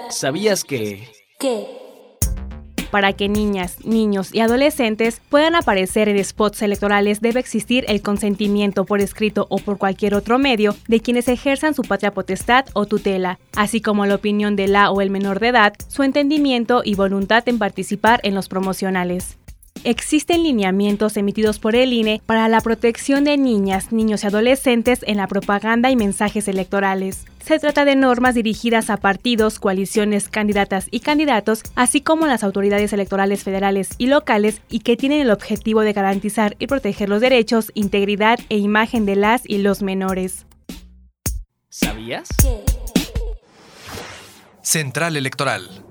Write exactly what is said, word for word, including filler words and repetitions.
¿Sabías que...? ¿Qué? Para que niñas, niños y adolescentes puedan aparecer en spots electorales debe existir el consentimiento por escrito o por cualquier otro medio de quienes ejerzan su patria potestad o tutela, así como la opinión de la o el menor de edad, su entendimiento y voluntad en participar en los promocionales. Existen lineamientos emitidos por el I N E para la protección de niñas, niños y adolescentes en la propaganda y mensajes electorales. Se trata de normas dirigidas a partidos, coaliciones, candidatas y candidatos, así como las autoridades electorales federales y locales, y que tienen el objetivo de garantizar y proteger los derechos, integridad e imagen de las y los menores. ¿Sabías? ¿Qué? Central Electoral.